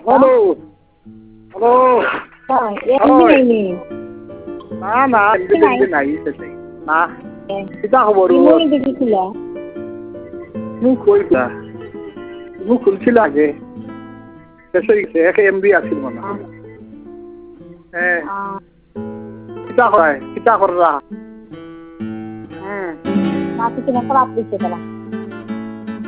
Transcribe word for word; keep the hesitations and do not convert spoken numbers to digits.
hello hello না না এমনি নাই সেটাই না কিতা খবর মুখ কইলা মুখ খুলছিল আগে শেষ হয়ে গেছে এক এমবি আছিল মনে হয় হ্যাঁ কিতা হয় কিতা কররা হুম নাতি কিনা খারাপ দিচ্ছে তারা